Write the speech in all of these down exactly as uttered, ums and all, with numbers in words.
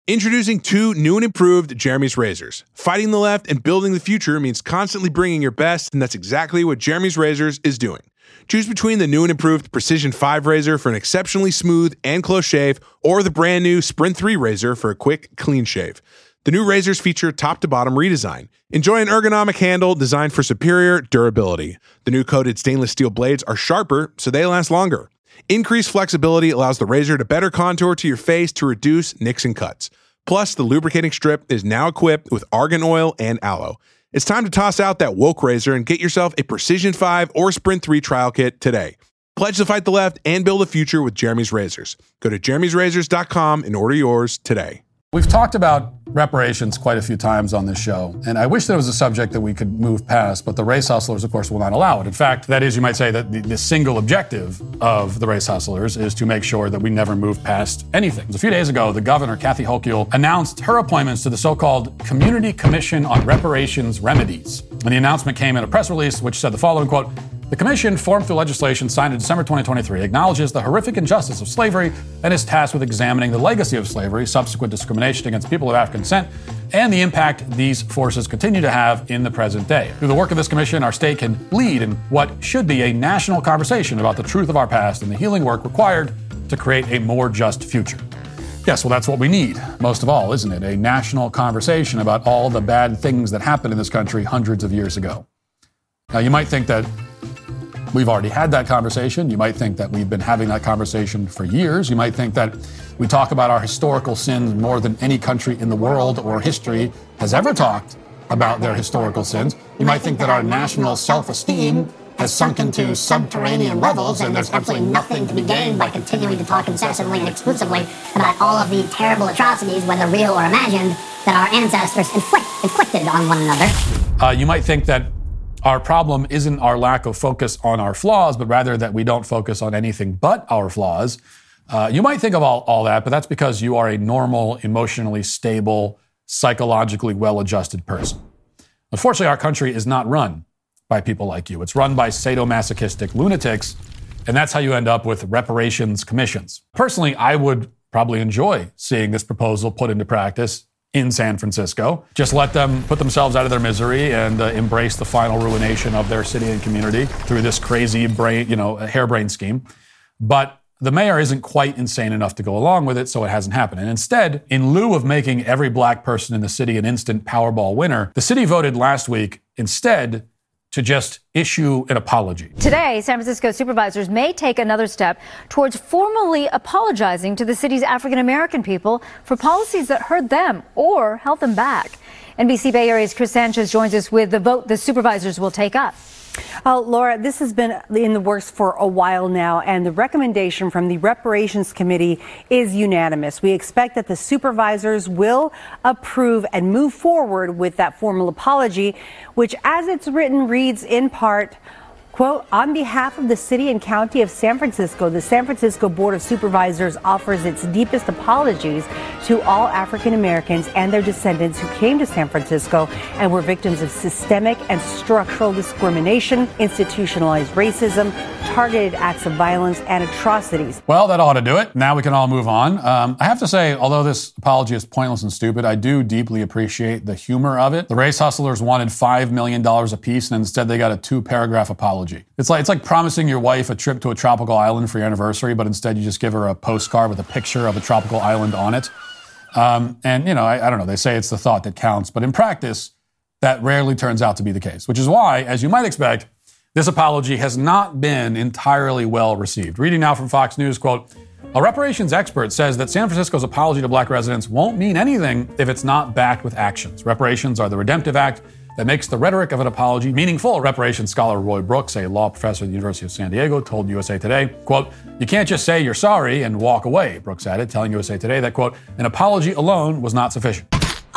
Introducing two new and improved Jeremy's razors. Fighting the left and building the future means constantly bringing your best, and that's exactly what Jeremy's Razors is doing. Choose between the new and improved Precision five razor for an exceptionally smooth and close shave, or the brand new Sprint three razor for a quick, clean shave. The new razors feature top-to-bottom redesign. Enjoy an ergonomic handle designed for superior durability. The new coated stainless steel blades are sharper, so they last longer. Increased flexibility allows the razor to better contour to your face to reduce nicks and cuts. Plus, the lubricating strip is now equipped with argan oil and aloe. It's time to toss out that woke razor and get yourself a Precision five or Sprint three trial kit today. Pledge to fight the left and build a future with Jeremy's Razors. Go to jeremy's razors dot com and order yours today. We've talked about reparations quite a few times on this show, and I wish there was a subject that we could move past, but the race hustlers, of course, will not allow it. In fact, that is, you might say, that the, the single objective of the race hustlers is to make sure that we never move past anything. A few days ago, the governor, Kathy Hochul, announced her appointments to the so-called Community Commission on Reparations Remedies. And the announcement came in a press release which said the following, quote, "The commission, formed through legislation signed in December twenty twenty-three, acknowledges the horrific injustice of slavery and is tasked with examining the legacy of slavery, subsequent discrimination against people of African descent, and the impact these forces continue to have in the present day. Through the work of this commission, our state can lead in what should be a national conversation about the truth of our past and the healing work required to create a more just future." Yes, well, that's what we need, most of all, isn't it? A national conversation about all the bad things that happened in this country hundreds of years ago. Now, you might think that we've already had that conversation. You might think that we've been having that conversation for years. You might think that we talk about our historical sins more than any country in the world or history has ever talked about their historical sins. You might think that our national self-esteem has sunk into subterranean levels, and there's absolutely nothing to be gained by continuing to talk incessantly and exclusively about all of the terrible atrocities, whether real or imagined, that our ancestors inflict, inflicted on one another. Uh, you might think that our problem isn't our lack of focus on our flaws, but rather that we don't focus on anything but our flaws. Uh, you might think of all, all that, but that's because you are a normal, emotionally stable, psychologically well-adjusted person. Unfortunately, our country is not run by people like you. It's run by sadomasochistic lunatics, and that's how you end up with reparations commissions. Personally, I would probably enjoy seeing this proposal put into practice in San Francisco. Just let them put themselves out of their misery and uh, embrace the final ruination of their city and community through this crazy brain, you know, harebrained scheme. But the mayor isn't quite insane enough to go along with it, so it hasn't happened. And instead, in lieu of making every black person in the city an instant Powerball winner, the city voted last week instead to just issue an apology. Today, San Francisco supervisors may take another step towards formally apologizing to the city's African-American people for policies that hurt them or held them back. N B C Bay Area's Chris Sanchez joins us with the vote the supervisors will take up. Uh, Laura, this has been in the works for a while now, and the recommendation from the Reparations Committee is unanimous. We expect that the supervisors will approve and move forward with that formal apology, which, as it's written, reads in part, quote, "On behalf of the city and county of San Francisco, the San Francisco Board of Supervisors offers its deepest apologies to all African Americans and their descendants who came to San Francisco and were victims of systemic and structural discrimination, institutionalized racism, targeted acts of violence, and atrocities." Well, that ought to do it. Now we can all move on. Um, I have to say, although this apology is pointless and stupid, I do deeply appreciate the humor of it. The race hustlers wanted five million dollars apiece, and instead they got a two-paragraph apology. It's like it's like promising your wife a trip to a tropical island for your anniversary, but instead you just give her a postcard with a picture of a tropical island on it. Um, and, you know, I, I don't know, they say it's the thought that counts, but in practice, that rarely turns out to be the case, which is why, as you might expect, this apology has not been entirely well received. Reading now from Fox News, quote, "A reparations expert says that San Francisco's apology to black residents won't mean anything if it's not backed with actions. Reparations are the redemptive act that makes the rhetoric of an apology meaningful." Reparations scholar Roy Brooks, a law professor at the University of San Diego, told U S A Today, quote, "You can't just say you're sorry and walk away," Brooks added, telling U S A Today that, quote, "an apology alone was not sufficient."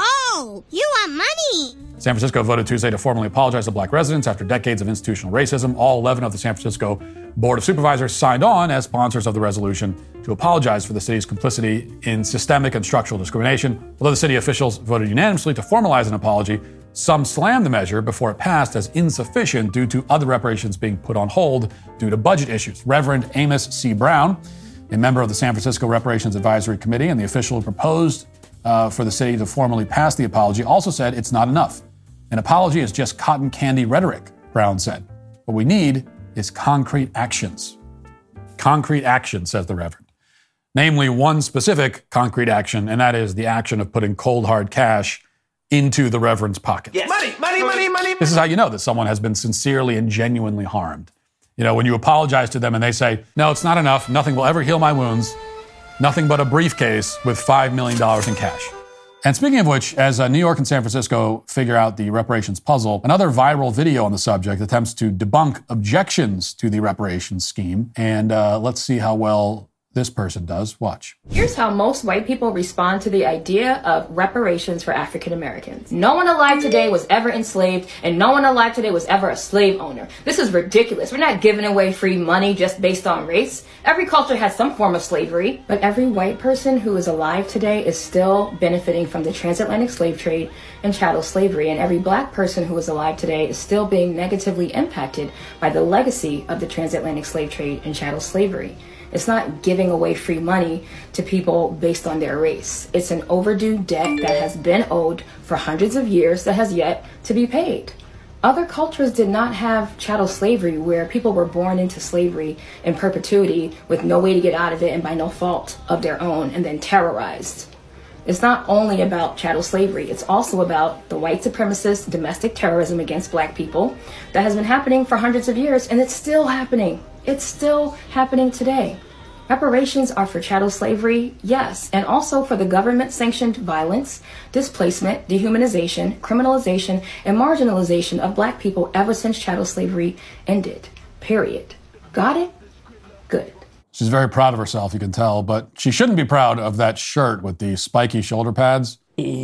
Oh, you want money? San Francisco voted Tuesday to formally apologize to black residents after decades of institutional racism. All eleven of the San Francisco Board of Supervisors signed on as sponsors of the resolution to apologize for the city's complicity in systemic and structural discrimination. Although the city officials voted unanimously to formalize an apology, some slammed the measure before it passed as insufficient due to other reparations being put on hold due to budget issues. Reverend Amos C. Brown, a member of the San Francisco Reparations Advisory Committee and the official who proposed uh, for the city to formally pass the apology, also said it's not enough. An apology is just cotton candy rhetoric, Brown said. What we need is concrete actions. Concrete action, says the Reverend. Namely, one specific concrete action, and that is the action of putting cold, hard cash into the Reverend's pocket. Yes. Money, money, money, money. This is how you know that someone has been sincerely and genuinely harmed. You know, when you apologize to them and they say, no, it's not enough, nothing will ever heal my wounds, nothing but a briefcase with five million dollars in cash. And speaking of which, as uh, New York and San Francisco figure out the reparations puzzle, another viral video on the subject attempts to debunk objections to the reparations scheme. And uh, let's see how well this person does. Watch. Here's how most white people respond to the idea of reparations for African Americans. No one alive today was ever enslaved, and no one alive today was ever a slave owner. This is ridiculous. We're not giving away free money just based on race. Every culture has some form of slavery, but every white person who is alive today is still benefiting from the transatlantic slave trade and chattel slavery, and every black person who is alive today is still being negatively impacted by the legacy of the transatlantic slave trade and chattel slavery. It's not giving away free money to people based on their race. It's an overdue debt that has been owed for hundreds of years that has yet to be paid. Other cultures did not have chattel slavery, where people were born into slavery in perpetuity with no way to get out of it and by no fault of their own, and then terrorized. It's not only about chattel slavery, it's also about the white supremacist domestic terrorism against black people that has been happening for hundreds of years, and it's still happening. It's still happening today. Reparations are for chattel slavery, yes, and also for the government-sanctioned violence, displacement, dehumanization, criminalization, and marginalization of black people ever since chattel slavery ended. Period. Got it? Good. She's very proud of herself, you can tell, but she shouldn't be proud of that shirt with the spiky shoulder pads.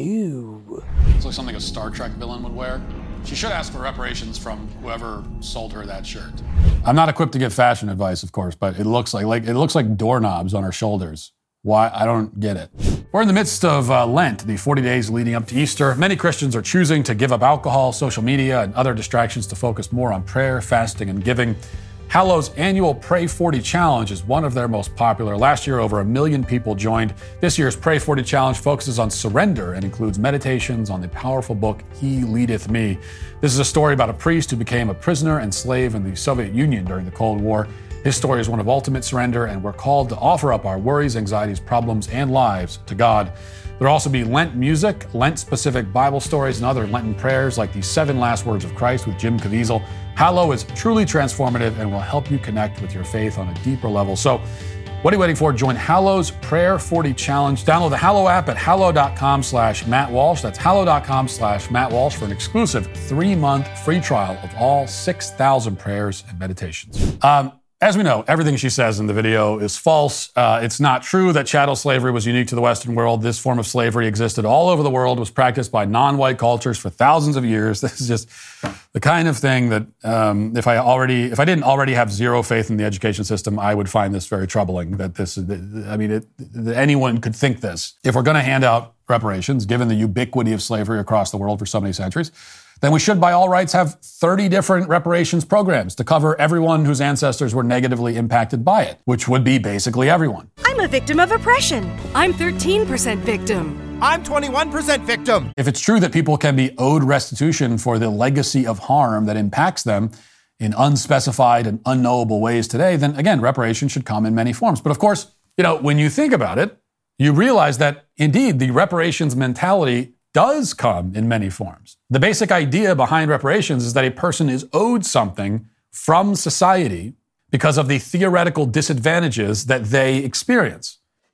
Ew. It's like something a Star Trek villain would wear. She should ask for reparations from whoever sold her that shirt. I'm not equipped to give fashion advice, of course, but it looks like, like it looks like doorknobs on her shoulders. Why? I don't get it. We're in the midst of uh, Lent, the forty days leading up to Easter. Many Christians are choosing to give up alcohol, social media, and other distractions to focus more on prayer, fasting, and giving. Hallow's annual Pray forty Challenge is one of their most popular. Last year, over a million people joined. This year's Pray forty Challenge focuses on surrender and includes meditations on the powerful book, He Leadeth Me. This is a story about a priest who became a prisoner and slave in the Soviet Union during the Cold War. His story is one of ultimate surrender, and we're called to offer up our worries, anxieties, problems, and lives to God. There'll also be Lent music, Lent-specific Bible stories, and other Lenten prayers like the Seven Last Words of Christ with Jim Caviezel. Hallow is truly transformative and will help you connect with your faith on a deeper level. So what are you waiting for? Join Hallow's Prayer forty Challenge. Download the Hallow app at hallow.com slash Matt Walsh. That's hallow.com slash Matt Walsh for an exclusive three-month free trial of all six thousand prayers and meditations. Um, As we know, everything she says in the video is false. Uh, it's not true that chattel slavery was unique to the Western world. This form of slavery existed all over the world, was practiced by non-white cultures for thousands of years. This is just the kind of thing that um, if I already, if I didn't already have zero faith in the education system, I would find this very troubling. That this, I mean, it, that anyone could think this. If we're going to hand out reparations, given the ubiquity of slavery across the world for so many centuries, then we should, by all rights, have thirty different reparations programs to cover everyone whose ancestors were negatively impacted by it, which would be basically everyone. I'm a victim of oppression. I'm thirteen percent victim. I'm twenty-one percent victim. If it's true that people can be owed restitution for the legacy of harm that impacts them in unspecified and unknowable ways today, then again, reparations should come in many forms. But of course, you know, when you think about it, you realize that indeed the reparations mentality does come in many forms. The basic idea behind reparations is that a person is owed something from society because of the theoretical disadvantages that they experience.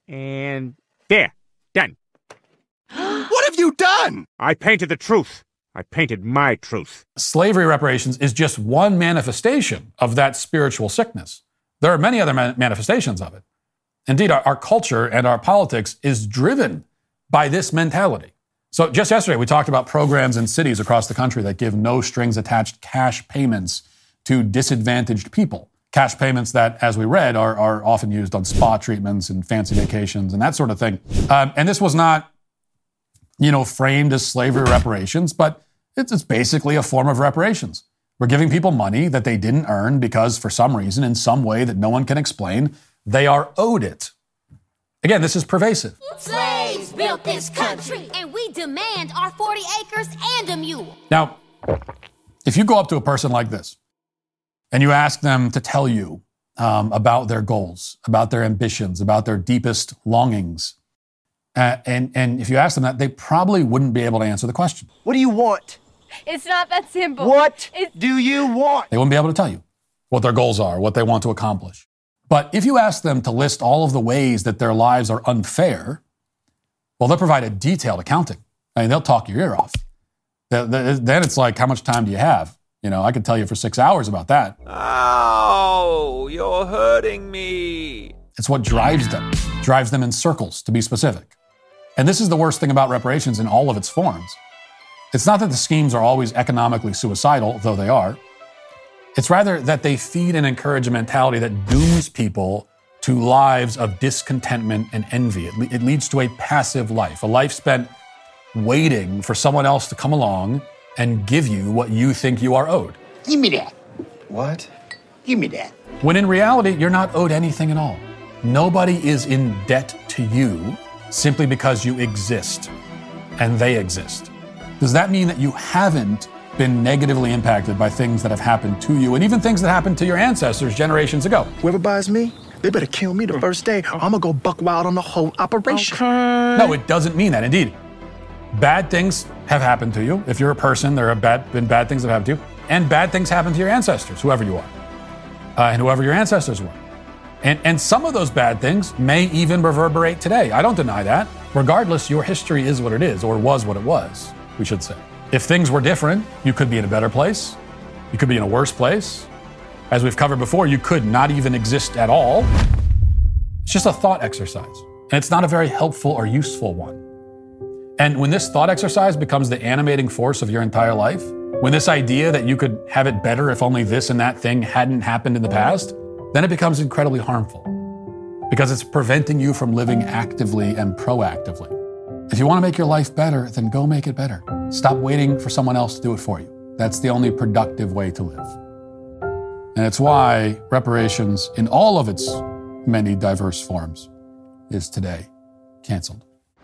And there, done. What have you done? I painted the truth. I painted my truth. Slavery reparations is just one manifestation of that spiritual sickness. There are many other man- manifestations of it. Indeed, our, our culture and our politics is driven by this mentality. So just yesterday, we talked about programs in cities across the country that give no strings attached cash payments to disadvantaged people. Cash payments that, as we read, are, are often used on spa treatments and fancy vacations and that sort of thing. Um, and this was not, you know, framed as slavery reparations, but it's, it's basically a form of reparations. We're giving people money that they didn't earn because for some reason, in some way that no one can explain, they are owed it. Again, this is pervasive. Slaves! built this country, and we demand our forty acres and a mule. Now, if you go up to a person like this and you ask them to tell you um, about their goals, about their ambitions, about their deepest longings, uh, and, and if you ask them that, they probably wouldn't be able to answer the question. What do you want? It's not that simple. What it's- do you want? They wouldn't be able to tell you what their goals are, what they want to accomplish. But if you ask them to list all of the ways that their lives are unfair, well, they'll provide a detailed accounting. I mean, they'll talk your ear off. Then it's like, how much time do you have? You know, I could tell you for six hours about that. Ow, you're hurting me. It's what drives them, drives them in circles, to be specific. And this is the worst thing about reparations in all of its forms. It's not that the schemes are always economically suicidal, though they are. It's rather that they feed and encourage a mentality that dooms people to lives of discontentment and envy. It, le- it leads to a passive life, a life spent waiting for someone else to come along and give you what you think you are owed. Give me that. What? Give me that. When in reality, you're not owed anything at all. Nobody is in debt to you simply because you exist and they exist. Does that mean that you haven't been negatively impacted by things that have happened to you and even things that happened to your ancestors generations ago? Whoever buys me, they better kill me the first day. I'm gonna go buck wild on the whole operation. Okay. No, it doesn't mean that. Indeed, bad things have happened to you. If you're a person, there have bad, been bad things that have happened to you. And bad things happen to your ancestors, whoever you are, uh, and whoever your ancestors were. And, and some of those bad things may even reverberate today. I don't deny that. Regardless, your history is what it is, or was what it was, we should say. If things were different, you could be in a better place. You could be in a worse place. As we've covered before, you could not even exist at all. It's just a thought exercise. And it's not a very helpful or useful one. And when this thought exercise becomes the animating force of your entire life, when this idea that you could have it better if only this and that thing hadn't happened in the past, then it becomes incredibly harmful. Because it's preventing you from living actively and proactively. If you want to make your life better, then go make it better. Stop waiting for someone else to do it for you. That's the only productive way to live. And it's why reparations, in all of its many diverse forms, is today canceled.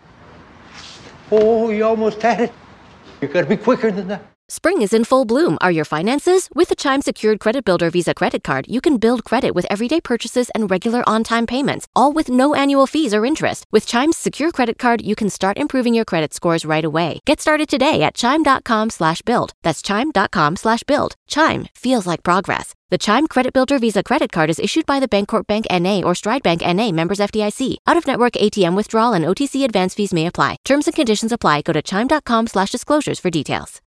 Oh, you almost had it. You gotta be quicker than that. Spring is in full bloom. Are your finances? With the Chime Secured Credit Builder Visa credit card, you can build credit with everyday purchases and regular on-time payments, all with no annual fees or interest. With Chime's Secure Credit Card, you can start improving your credit scores right away. Get started today at chime.com slash build. That's chime.com slash build. Chime feels like progress. The Chime Credit Builder Visa credit card is issued by the Bancorp Bank N A or Stride Bank N A, members F D I C. Out-of-network A T M withdrawal and O T C advance fees may apply. Terms and conditions apply. Go to chime.com slash disclosures for details.